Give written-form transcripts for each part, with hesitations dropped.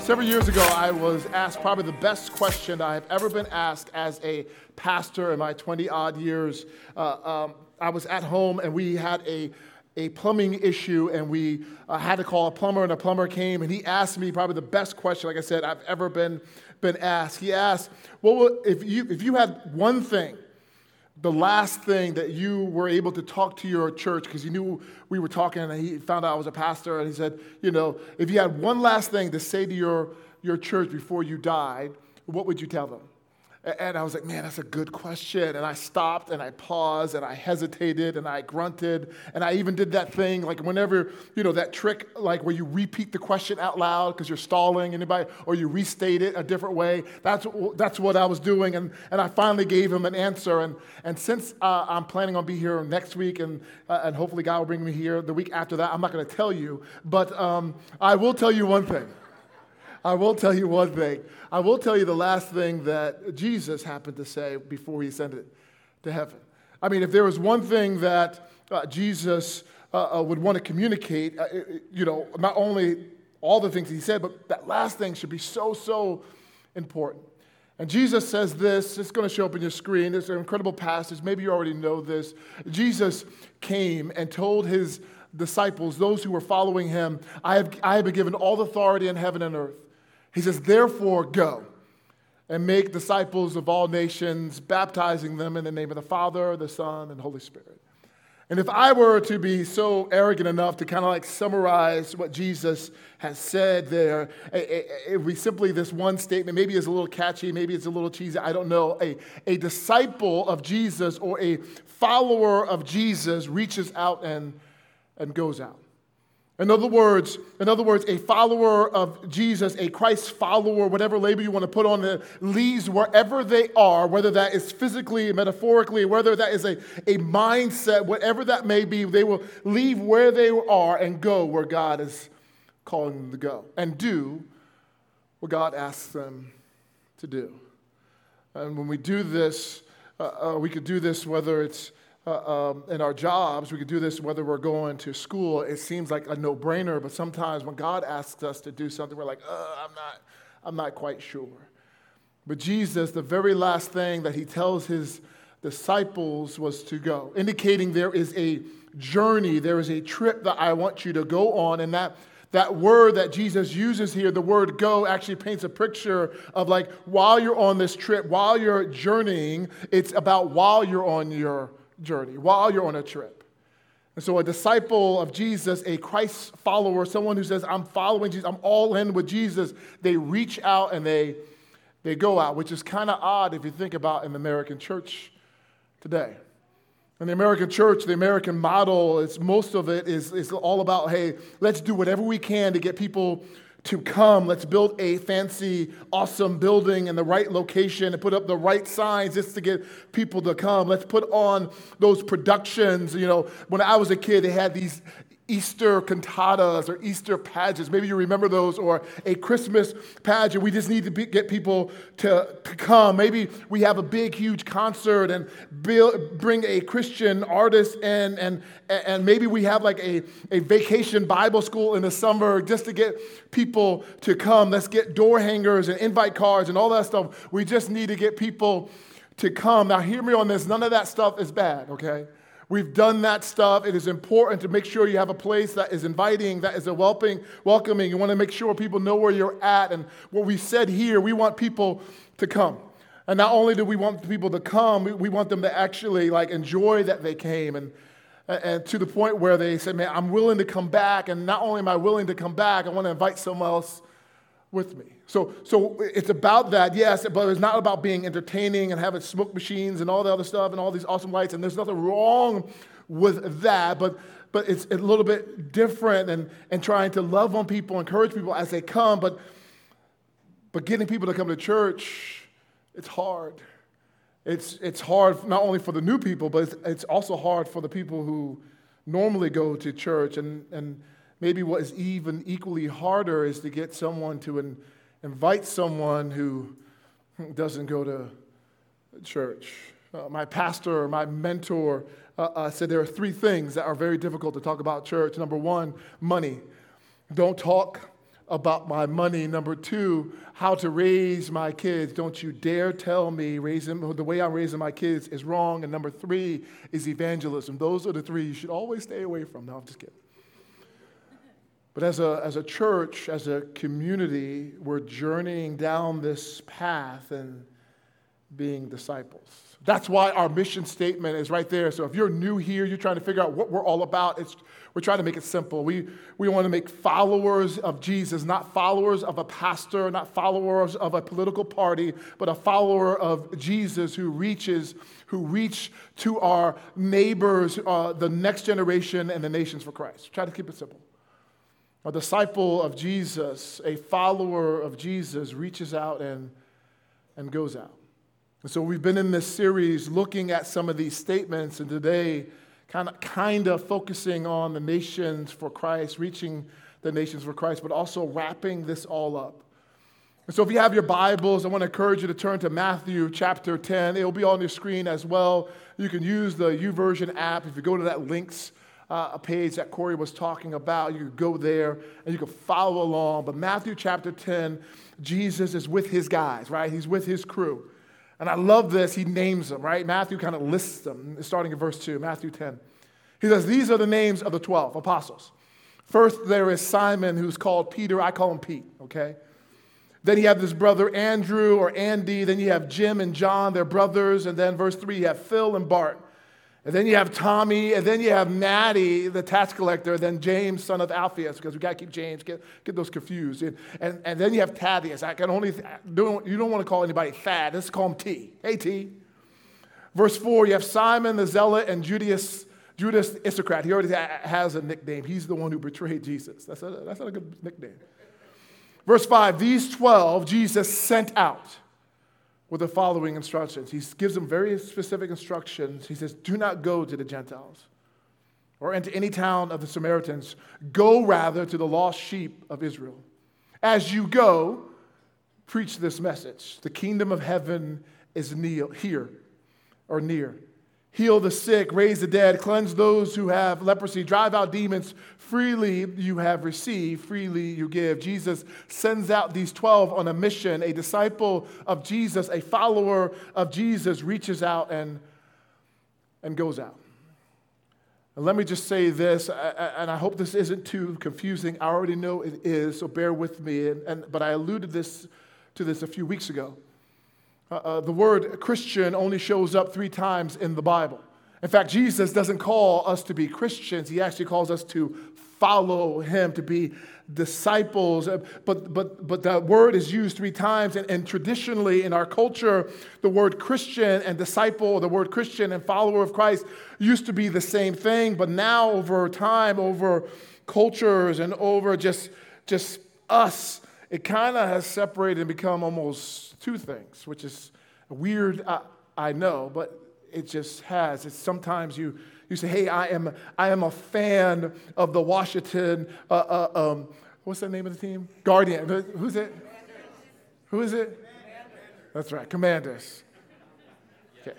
Several years ago, I was asked probably the best question I have ever been asked as a pastor in my 20-odd years. I was at home, and we had a plumbing issue, and we had to call a plumber, and a plumber came, and he asked me probably the best question, like I said, I've ever been asked. He asked, if you had one thing, the last thing that you were able to talk to your church, because he knew we were talking, and he found out I was a pastor, and he said, if you had one last thing to say to your church before you died, what would you tell them? And I was like, man, that's a good question. And I stopped, and I paused, and I hesitated, and I grunted, and I even did that thing, like whenever, that trick, like where you repeat the question out loud because you're stalling anybody, or you restate it a different way. That's what I was doing, and I finally gave him an answer. And since I'm planning on being here next week, and hopefully God will bring me here the week after that, I'm not going to tell you, but I will tell you one thing. I will tell you one thing. I will tell you the last thing that Jesus happened to say before he ascended to heaven. I mean, if there was one thing that Jesus would want to communicate, not only all the things he said, but that last thing should be so important. And Jesus says this, it's going to show up on your screen. It's an incredible passage. Maybe you already know this. Jesus came and told his disciples, those who were following him, I have been given all authority in heaven and earth. He says, therefore, go and make disciples of all nations, baptizing them in the name of the Father, the Son, and Holy Spirit. And if I were to be so arrogant enough to kind of like summarize what Jesus has said there, it would be simply this one statement. Maybe it's a little catchy, maybe it's a little cheesy, I don't know. A disciple of Jesus or a follower of Jesus reaches out and goes out. In other words, a follower of Jesus, a Christ follower, whatever label you want to put on it, leaves wherever they are, whether that is physically, metaphorically, whether that is a mindset, whatever that may be, they will leave where they are and go where God is calling them to go and do what God asks them to do. And when we do this, we could do this whether it's in our jobs, we could do this whether we're going to school. It seems like a no-brainer, but sometimes when God asks us to do something, we're like, I'm not quite sure. But Jesus, the very last thing that he tells his disciples was to go, indicating there is a journey, there is a trip that I want you to go on, and that word that Jesus uses here, the word go, actually paints a picture of like while you're on this trip, while you're journeying, it's about while you're on your journey, while you're on a trip. And so a disciple of Jesus, a Christ follower, someone who says, I'm following Jesus, I'm all in with Jesus, they reach out and they go out, which is kind of odd if you think about in the American church today. In the American church, the American model, most of it is all about, hey, let's do whatever we can to get people to come. Let's build a fancy, awesome building in the right location and put up the right signs just to get people to come. Let's put on those productions. When I was a kid, they had these Easter cantatas or Easter pageants. Maybe you remember those, or a Christmas pageant. We just need to get people to come. Maybe we have a big, huge concert and bring a Christian artist in, and maybe we have like a vacation Bible school in the summer just to get people to come. Let's get door hangers and invite cards and all that stuff. We just need to get people to come. Now, hear me on this. None of that stuff is bad, okay? We've done that stuff. It is important to make sure you have a place that is inviting, that is welcoming. You want to make sure people know where you're at. And what we said here, we want people to come. And not only do we want people to come, we want them to actually like enjoy that they came, and to the point where they say, man, I'm willing to come back. And not only am I willing to come back, I want to invite someone else with me. So it's about that, yes, but it's not about being entertaining and having smoke machines and all the other stuff and all these awesome lights, and there's nothing wrong with that, but it's a little bit different and trying to love on people, encourage people as they come, but getting people to come to church, it's hard. It's hard not only for the new people, but it's also hard for the people who normally go to church, and maybe what is even equally harder is to get someone to invite someone who doesn't go to church. My pastor, my mentor, said there are three things that are very difficult to talk about church. Number one, money. Don't talk about my money. Number 2, how to raise my kids. Don't you dare tell me the way I'm raising my kids is wrong. And number 3 is evangelism. Those are the 3 you should always stay away from. No, I'm just kidding. But as a church, as a community, we're journeying down this path and being disciples. That's why our mission statement is right there. So if you're new here, you're trying to figure out what we're all about, we're trying to make it simple. We want to make followers of Jesus, not followers of a pastor, not followers of a political party, but a follower of Jesus who reach to our neighbors, the next generation, and the nations for Christ. Try to keep it simple. A disciple of Jesus, a follower of Jesus, reaches out and goes out. And so we've been in this series looking at some of these statements, and today kind of focusing on the nations for Christ, reaching the nations for Christ, but also wrapping this all up. And so if you have your Bibles, I want to encourage you to turn to Matthew chapter 10. It will be on your screen as well. You can use the YouVersion app. If you go to that links page that Corey was talking about, you can go there and you can follow along. But Matthew chapter 10, Jesus is with his guys, right? He's with his crew. And I love this. He names them, right? Matthew kind of lists them, starting in verse 2, Matthew 10. He says, these are the names of the 12 apostles. First, there is Simon, who's called Peter. I call him Pete, okay? Then you have this brother Andrew or Andy. Then you have Jim and John, they're brothers. And then verse 3, you have Phil and Bart. And then you have Tommy. And then you have Matty, the tax collector. And then James, son of Alphaeus, because we got to keep James, get those confused. And then you have Thaddeus. You don't want to call anybody Thad. Let's call him T. Hey, T. Verse 4, you have Simon the Zealot and Judas Iscariot. He already has a nickname. He's the one who betrayed Jesus. That's not a good nickname. Verse 5, these 12 Jesus sent out with the following instructions. He gives them very specific instructions. He says, do not go to the Gentiles or into any town of the Samaritans. Go rather to the lost sheep of Israel. As you go, preach this message. The kingdom of heaven is near. Heal the sick, raise the dead, cleanse those who have leprosy, drive out demons. Freely you have received, freely you give. Jesus sends out these 12 on a mission. A disciple of Jesus, a follower of Jesus, reaches out and goes out. And let me just say this, and I hope this isn't too confusing. I already know it is, so bear with me. But I alluded to this a few weeks ago. The word Christian only shows up 3 times in the Bible. In fact, Jesus doesn't call us to be Christians. He actually calls us to follow him, to be disciples. But that word is used 3 times. And traditionally in our culture, the word Christian and disciple, the word Christian and follower of Christ used to be the same thing. But now over time, over cultures and over just us, it kind of has separated and become almost 2 things, which is weird, I know, but it just has. It's sometimes you say, hey, I am a fan of the Washington, what's the name of the team? Guardian. Who's it? Who is it? That's right, Commanders. Okay.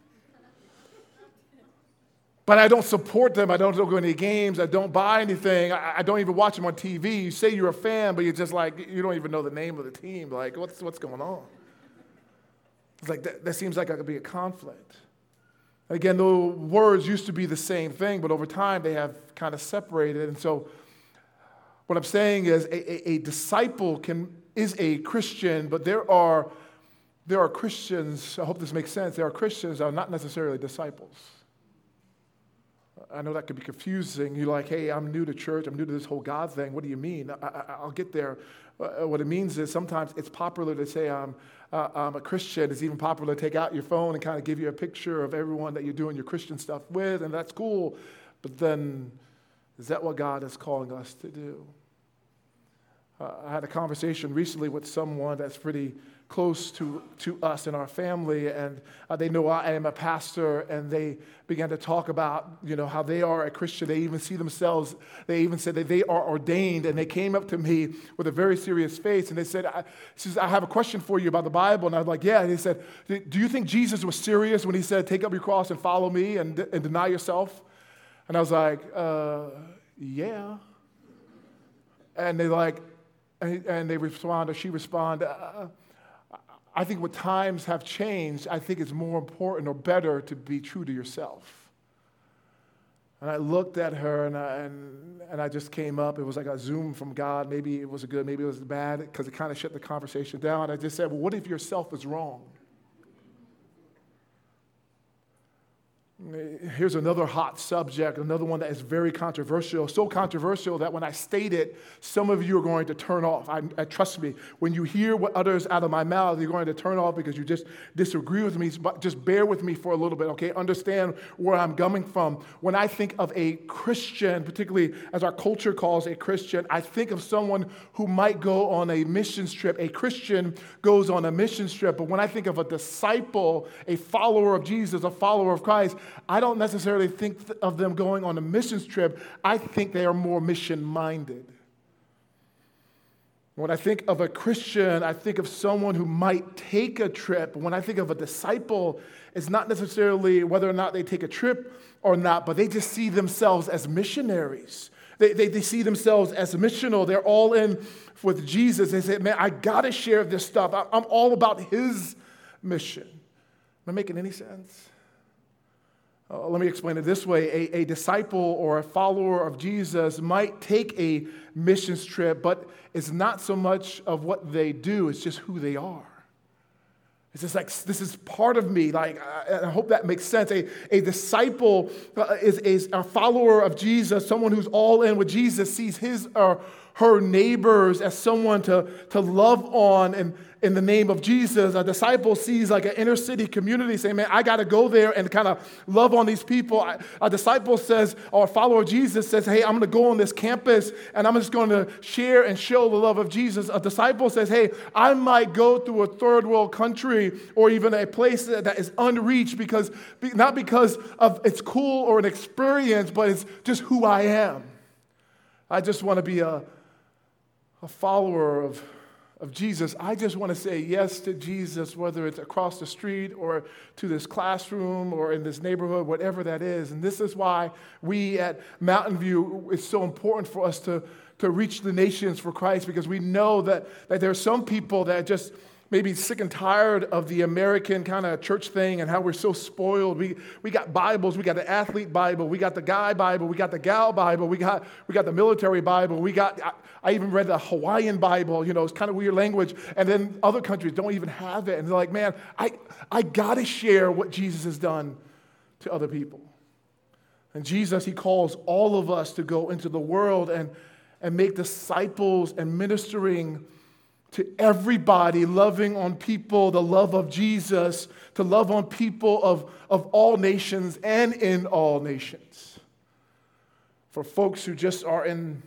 But I don't support them. I don't go to any games. I don't buy anything. I don't even watch them on TV. You say you're a fan, but you're just like, you don't even know the name of the team. Like, what's going on? It's like, that seems like it could be a conflict. Again, the words used to be the same thing, but over time they have kind of separated. And so what I'm saying is a disciple is a Christian, but there are Christians, I hope this makes sense, there are Christians that are not necessarily disciples. I know that could be confusing. You're like, hey, I'm new to church. I'm new to this whole God thing. What do you mean? I'll get there. What it means is sometimes it's popular to say I'm a Christian. It's even popular to take out your phone and kind of give you a picture of everyone that you're doing your Christian stuff with, and that's cool. But then, is that what God is calling us to do? I had a conversation recently with someone that's pretty close to us in our family, and they know I am a pastor, and they began to talk about, how they are a Christian. They even see themselves, they even said that they are ordained, and they came up to me with a very serious face, and they said, I have a question for you about the Bible, and I was like, yeah, and they said, do you think Jesus was serious when he said, take up your cross and follow me and deny yourself? And I was like, yeah. And they're like, And she responded, I think what times have changed, I think it's more important or better to be true to yourself. And I looked at her, and I just came up. It was like a Zoom from God. Maybe it was good, maybe it was bad, because it kind of shut the conversation down. I just said, well, what if yourself is wrong? Here's another hot subject, another one that is very controversial, so controversial that when I state it, some of you are going to turn off. Trust me, when you hear what utters out of my mouth, you're going to turn off because you just disagree with me. But just bear with me for a little bit, okay? Understand where I'm coming from. When I think of a Christian, particularly as our culture calls a Christian, I think of someone who might go on a missions trip. A Christian goes on a missions trip, but when I think of a disciple, a follower of Jesus, a follower of Christ, I don't necessarily think of them going on a missions trip. I think they are more mission-minded. When I think of a Christian, I think of someone who might take a trip. When I think of a disciple, it's not necessarily whether or not they take a trip or not, but they just see themselves as missionaries. They see themselves as missional. They're all in with Jesus. They say, man, I got to share this stuff. I'm all about his mission. Am I making any sense? Let me explain it this way. A disciple or a follower of Jesus might take a missions trip, but it's not so much of what they do, it's just who they are. It's just like, this is part of me. Like, I hope that makes sense. A disciple is a follower of Jesus, someone who's all in with Jesus, sees his or her neighbors as someone to love on and in the name of Jesus. A disciple sees like an inner city community saying, man, I got to go there and kind of love on these people. A disciple says, or a follower of Jesus says, hey, I'm going to go on this campus and I'm just going to share and show the love of Jesus. A disciple says, hey, I might go through a third world country or even a place that is unreached not because of it's cool or an experience, but it's just who I am. I just want to be a follower of Jesus. I just want to say yes to Jesus, whether it's across the street or to this classroom or in this neighborhood, whatever that is. And this is why we at Mountain View, it's so important for us to reach the nations for Christ, because we know that there are some people that just maybe sick and tired of the American kind of church thing and how we're so spoiled. We got Bibles. We got the athlete Bible. We got the guy Bible. We got the gal Bible. We got the military Bible. I even read the Hawaiian Bible. You know, it's kind of weird language. And then other countries don't even have it. And they're like, man, I got to share what Jesus has done to other people. And Jesus, he calls all of us to go into the world and make disciples and ministering to everybody, loving on people, the love of Jesus, to love on people of all nations and in all nations. For folks who just are in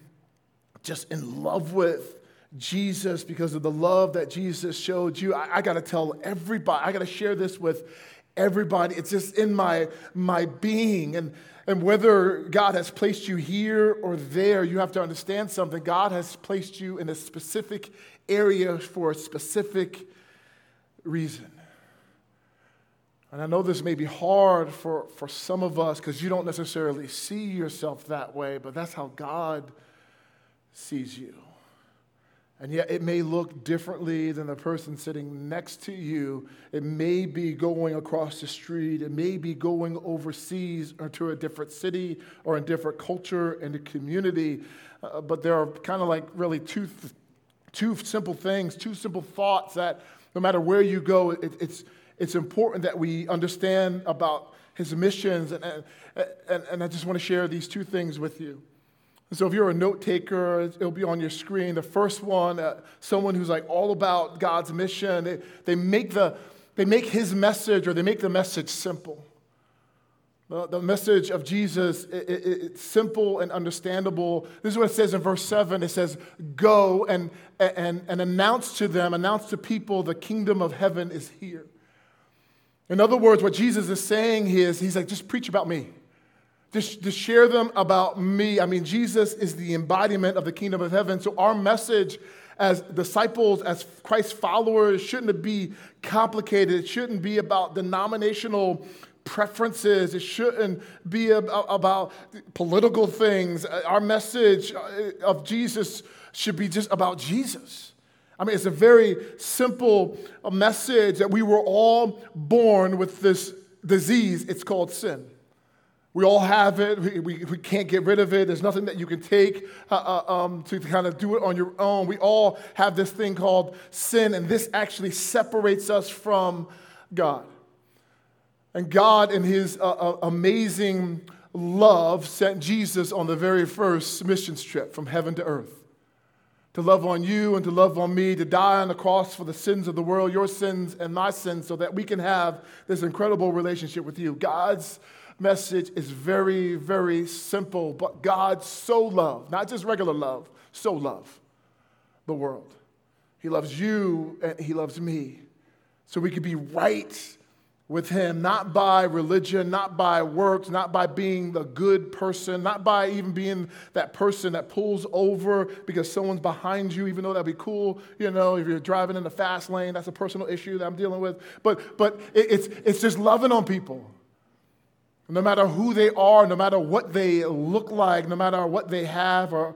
love with Jesus because of the love that Jesus showed you, I got to tell everybody, I got to share this with everybody. It's just in my being. And whether God has placed you here or there, you have to understand something. God has placed you in a specific area for a specific reason. And I know this may be hard for some of us because you don't necessarily see yourself that way, but that's how God sees you. And yet it may look differently than the person sitting next to you. It may be going across the street. It may be going overseas or to a different city or a different culture and a community. But there are kind of like really two simple things, two simple thoughts that no matter where you go, it's important that we understand about his missions. And I just want to share these two things with you. So if you're a note taker, it'll be on your screen. The first one, someone who's like all about God's mission, they make his message, or they make the message simple. The message of Jesus, it's simple and understandable. This is what it says in verse 7. It says, go and announce to people the kingdom of heaven is here. In other words, what Jesus is saying is, he's like, just preach about me. Just share them about me. I mean, Jesus is the embodiment of the kingdom of heaven. So our message as disciples, as Christ followers, shouldn't be complicated. It shouldn't be about denominational preferences. It shouldn't be about political things. Our message of Jesus should be just about Jesus. I mean, it's a very simple message that we were all born with this disease. It's called sin. We all have it. We can't get rid of it. There's nothing that you can take to kind of do it on your own. We all have this thing called sin, and this actually separates us from God. And God, in his amazing love, sent Jesus on the very first missions trip from heaven to earth to love on you and to love on me, to die on the cross for the sins of the world, your sins and my sins, so that we can have this incredible relationship with you. God's message is very, very simple, but God so loved, not just regular love, so loved the world. He loves you and he loves me, so we could be right with him, not by religion, not by works, not by being the good person, not by even being that person that pulls over because someone's behind you, even though that'd be cool, if you're driving in the fast lane, that's a personal issue that I'm dealing with. But it's just loving on people. No matter who they are, no matter what they look like, no matter what they have or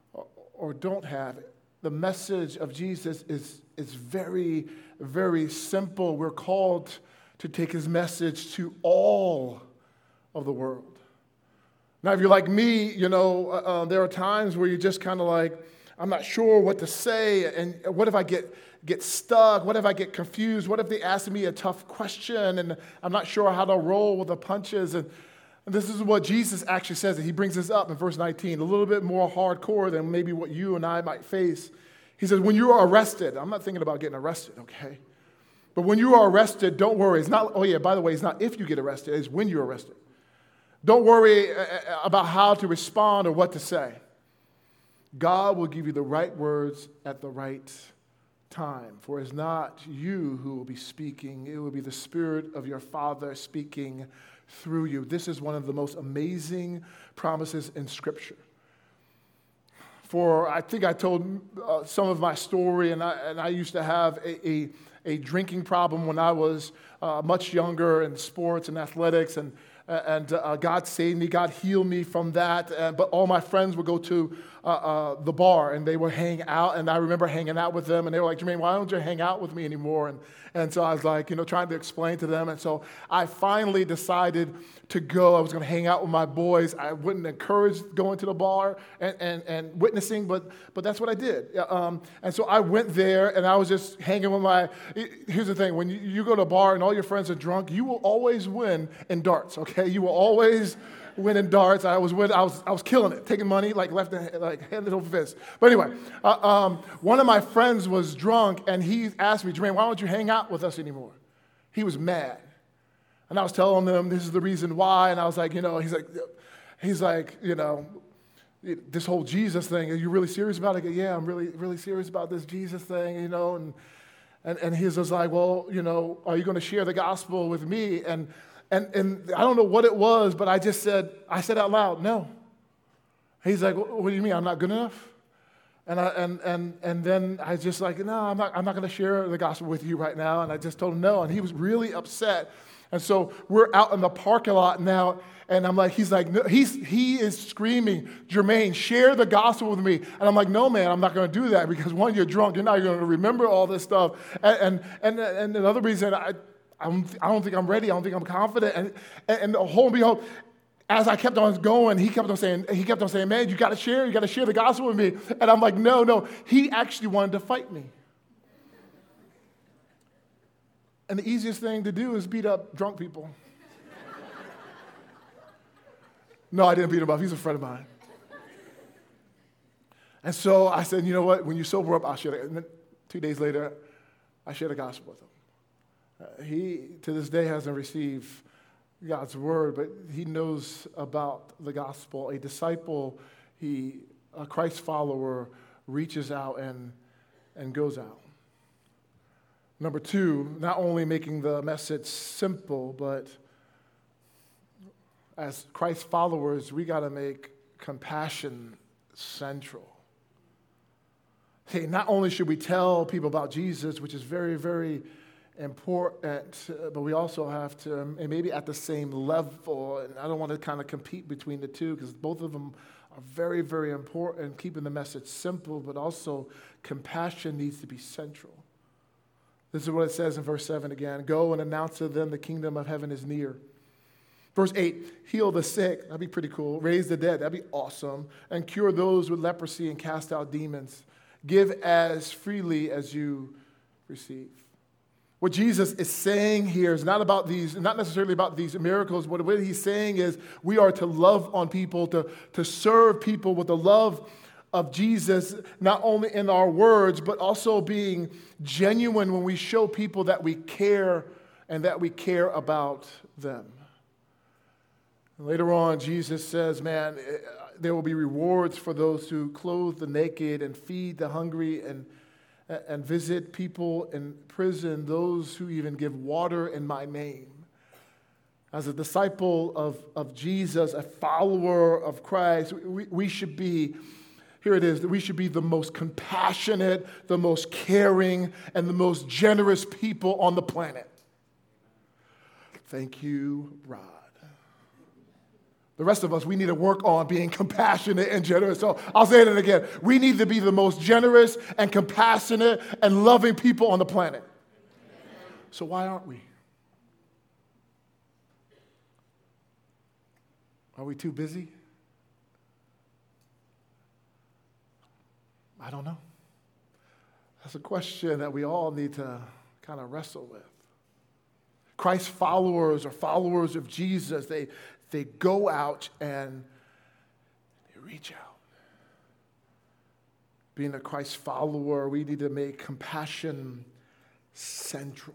don't have, the message of Jesus is very, very simple. We're called to take his message to all of the world. Now, if you're like me, there are times where you're just kind of like, I'm not sure what to say, and what if I get stuck? What if I get confused? What if they ask me a tough question, and I'm not sure how to roll with the punches? And this is what Jesus actually says, and he brings this up in verse 19, a little bit more hardcore than maybe what you and I might face. He says, when you are arrested, I'm not thinking about getting arrested, okay? But when you are arrested, don't worry. It's not, by the way, it's not if you get arrested, it's when you're arrested. Don't worry about how to respond or what to say. God will give you the right words at the right time. For it's not you who will be speaking, it will be the Spirit of your Father speaking through you. This is one of the most amazing promises in Scripture. For I think I told some of my story, and I used to have a drinking problem when I was much younger in sports and athletics, and God saved me, God healed me from that. But all my friends would go to the bar, and they would hang out, and I remember hanging out with them, and they were like, Jermaine, why don't you hang out with me anymore? And so I was like, trying to explain to them, and so I finally decided to go. I was going to hang out with my boys. I wouldn't encourage going to the bar and witnessing, but that's what I did. And so I went there, and I was just hanging with here's the thing, when you go to a bar and all your friends are drunk, you will always win in darts, okay? You will always win in darts. I was killing it, taking money like left and like handed over fist. But anyway, one of my friends was drunk, and he asked me, Jermaine, why don't you hang out with us anymore? He was mad. And I was telling him this is the reason why, and I was like, he's like, this whole Jesus thing, are you really serious about it? I go, yeah, I'm really, really serious about this Jesus thing, and he's just like, well, are you going to share the gospel with me? And I don't know what it was, but I said out loud, no. He's like, what do you mean? I'm not good enough? And then I just like, no, I'm not going to share the gospel with you right now. And I just told him no, and he was really upset. And so we're out in the parking lot now, and I'm like, he's like, no, he is screaming, Jermaine, share the gospel with me. And I'm like, no, man, I'm not going to do that because one, you're drunk, you're not going to remember all this stuff. And another reason, I don't think I'm ready. I don't think I'm confident. And lo and behold, as I kept on going, he kept on saying, man, you got to share the gospel with me. And I'm like, no. He actually wanted to fight me. And the easiest thing to do is beat up drunk people. No, I didn't beat him up. He's a friend of mine. And so I said, you know what? When you sober up, I'll share it. And then 2 days later, I shared the gospel with him. He, to this day, hasn't received God's word, but he knows about the gospel. A disciple, a Christ follower, reaches out and goes out. Number two, not only making the message simple, but as Christ followers, we got to make compassion central. Hey, not only should we tell people about Jesus, which is very, very important, but we also have to, and maybe at the same level, and I don't want to kind of compete between the two because both of them are very, very important, keeping the message simple, but also compassion needs to be central. This is what it says in verse 7 again. Go and announce to them the kingdom of heaven is near. Verse 8, heal the sick. That'd be pretty cool. Raise the dead. That'd be awesome. And cure those with leprosy and cast out demons. Give as freely as you receive. What Jesus is saying here is not necessarily about these miracles. What he's saying is we are to love on people, to serve people with the love of Jesus, not only in our words, but also being genuine when we show people that we care and that we care about them. And later on, Jesus says, man, there will be rewards for those who clothe the naked and feed the hungry and visit people in prison, those who even give water in my name. As a disciple of Jesus, a follower of Christ, we should be, here it is, that we should be the most compassionate, the most caring, and the most generous people on the planet. Thank you, Rod. The rest of us, we need to work on being compassionate and generous. So I'll say it again. We need to be the most generous and compassionate and loving people on the planet. So why aren't we? Are we too busy? I don't know. That's a question that we all need to kind of wrestle with. Christ followers or followers of Jesus, they go out and they reach out. Being a Christ follower, we need to make compassion central.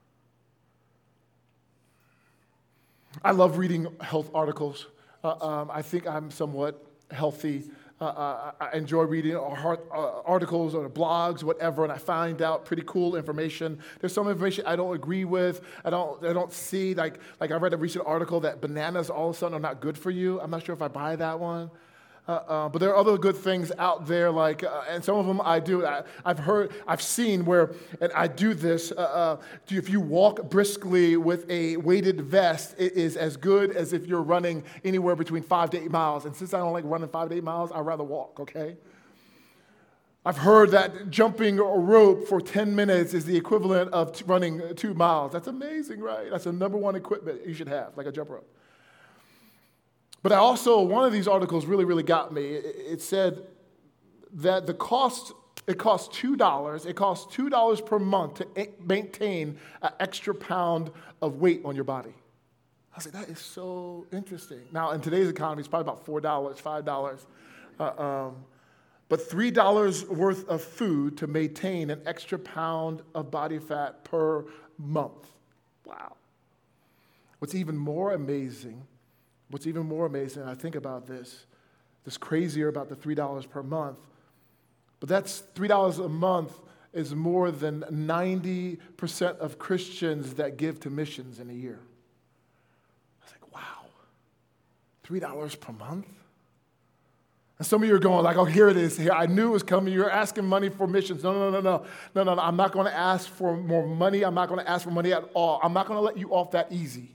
I love reading health articles. I think I'm somewhat healthy. I enjoy reading articles or blogs, whatever, and I find out pretty cool information. There's some information I don't agree with. I don't see, like I read a recent article that bananas all of a sudden are not good for you. I'm not sure if I buy that one. But there are other good things out there, and some of them I do. I've seen where, and I do this, if you walk briskly with a weighted vest, it is as good as if you're running anywhere between 5 to 8 miles. And since I don't like running 5 to 8 miles, I'd rather walk, okay? I've heard that jumping a rope for 10 minutes is the equivalent of running 2 miles. That's amazing, right? That's the number one equipment you should have, like a jump rope. But one of these articles really, really got me. It said that it costs $2. It costs $2 per month to maintain an extra pound of weight on your body. I was like, that is so interesting. Now, in today's economy, it's probably about $4, $5. But $3 worth of food to maintain an extra pound of body fat per month. Wow. What's even more amazing, I think about this crazier about the $3 per month, but that's $3 a month is more than 90% of Christians that give to missions in a year. I was like, wow, $3 per month? And some of you are going like, oh, here it is. Here, I knew it was coming. You're asking money for missions. No. I'm not going to ask for more money. I'm not going to ask for money at all. I'm not going to let you off that easy.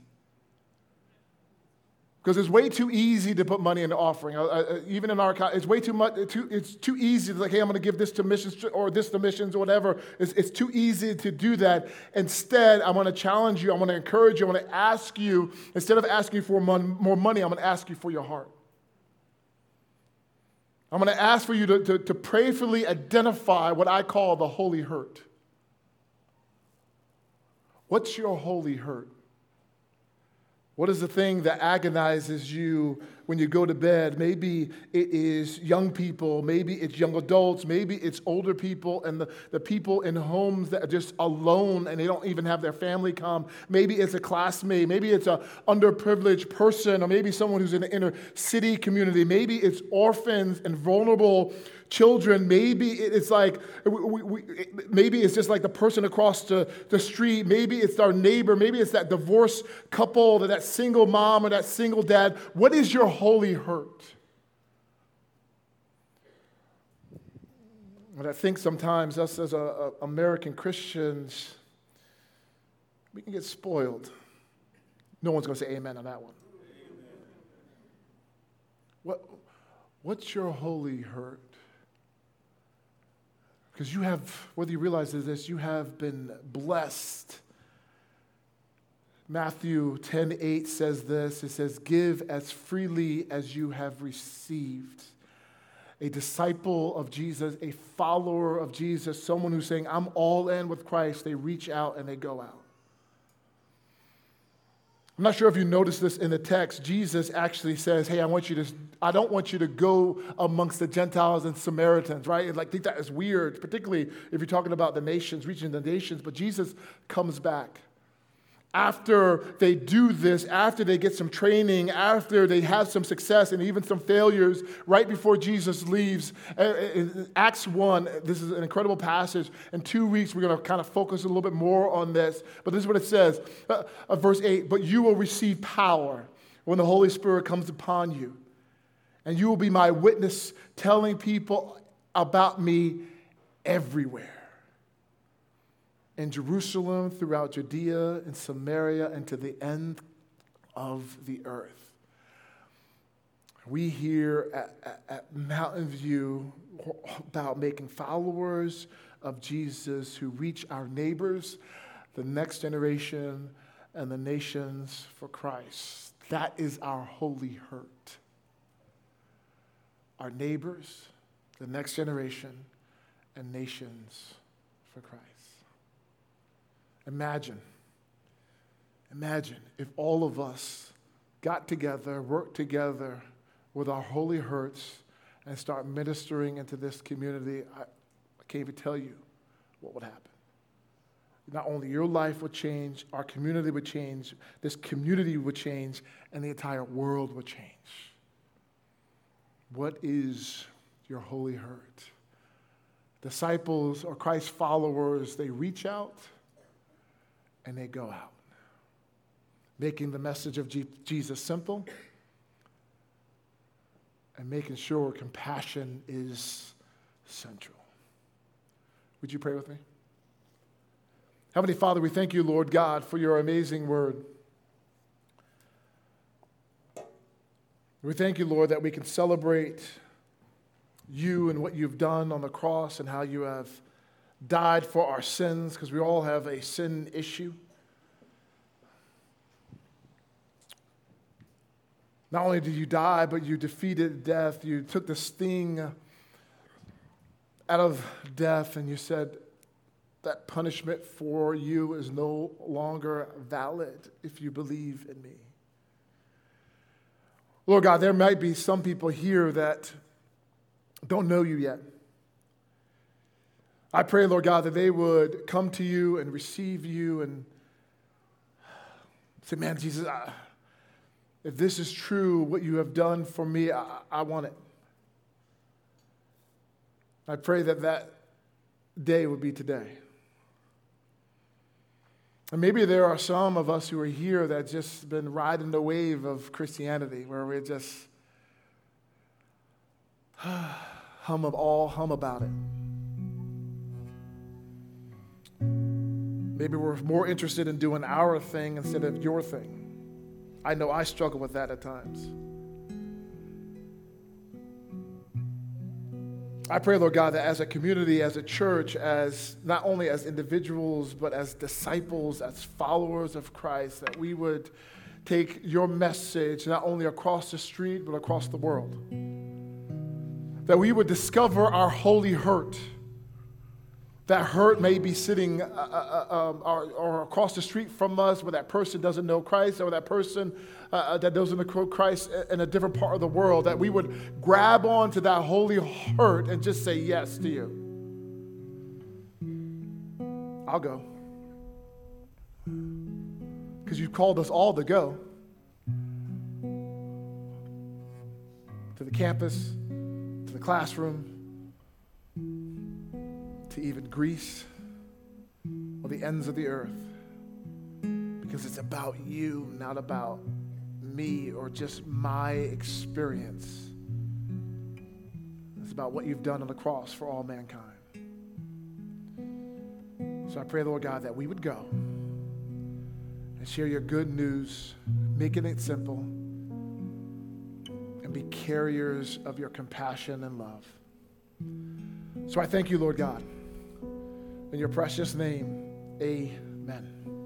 Because it's way too easy to put money in the offering. Even in our it's way too much. It's too easy to like, hey, I'm going to give this to missions or this to missions or whatever. It's too easy to do that. Instead, I want to challenge you. I want to encourage you. I want to ask you, instead of asking you for more money, I'm going to ask you for your heart. I'm going to ask for you to prayerfully identify what I call the holy hurt. What's your holy hurt? What is the thing that agonizes you when you go to bed? Maybe it is young people, maybe it's young adults, maybe it's older people and the people in homes that are just alone and they don't even have their family come. Maybe it's a classmate, maybe it's an underprivileged person, or maybe someone who's in the inner city community. Maybe it's orphans and vulnerable children. Maybe it's like, maybe it's just like the person across the street. Maybe it's our neighbor. Maybe it's that divorced couple or that single mom or that single dad. What is your holy hurt? And I think sometimes us as American Christians, we can get spoiled. No one's going to say amen on that one. What's your holy hurt? Because you have, whether you realize this, you have been blessed. Matthew 10:8 says this. It says, give as freely as you have received. A disciple of Jesus, a follower of Jesus, someone who's saying, I'm all in with Christ, they reach out and they go out. I'm not sure if you noticed this in the text. Jesus actually says, hey, I don't want you to go amongst the Gentiles and Samaritans, right? And I think that is weird, particularly if you're talking about the nations, reaching the nations. But Jesus comes back. After they do this, after they get some training, after they have some success and even some failures, right before Jesus leaves, in Acts 1, this is an incredible passage. In 2 weeks, we're going to kind of focus a little bit more on this. But this is what it says, verse 8, but you will receive power when the Holy Spirit comes upon you. And you will be my witness, telling people about me everywhere. In Jerusalem, throughout Judea and Samaria, and to the end of the earth. We here at Mountain View about making followers of Jesus who reach our neighbors, the next generation, and the nations for Christ. That is our holy hurt. Our neighbors, the next generation, and nations for Christ. Imagine if all of us got together, worked together with our holy hurts and start ministering into this community. I can't even tell you what would happen. Not only your life would change, our community would change, this community would change, and the entire world would change. What is your holy hurt? Disciples or Christ followers, they reach out and they go out, making the message of Jesus simple and making sure compassion is central. Would you pray with me? Heavenly Father, we thank you, Lord God, for your amazing word. We thank you, Lord, that we can celebrate you and what you've done on the cross and how you have died for our sins, because we all have a sin issue. Not only did you die, but you defeated death. You took the sting out of death, and you said that punishment for you is no longer valid if you believe in me. Lord God, there might be some people here that don't know you yet. I pray, Lord God, that they would come to you and receive you and say, man, Jesus, if this is true, what you have done for me, I want it. I pray that day would be today. And maybe there are some of us who are here that just been riding the wave of Christianity, where we're just hum about it. Maybe we're more interested in doing our thing instead of your thing. I know I struggle with that at times. I pray, Lord God, that as a community, as a church, as not only as individuals, but as disciples, as followers of Christ, that we would take your message not only across the street, but across the world. That we would discover our holy hurt. That hurt may be sitting or across the street from us, where that person doesn't know Christ, or that person that doesn't know Christ in a different part of the world, that we would grab onto that holy hurt and just say yes to you. I'll go. Because you've called us all to go. To the campus, to the classroom, to even Greece or the ends of the earth, because it's about you, not about me or just my experience. It's about what you've done on the cross for all mankind. So I pray, Lord God, that we would go and share your good news, making it simple, and be carriers of your compassion and love. So I thank you, Lord God. In your precious name, amen.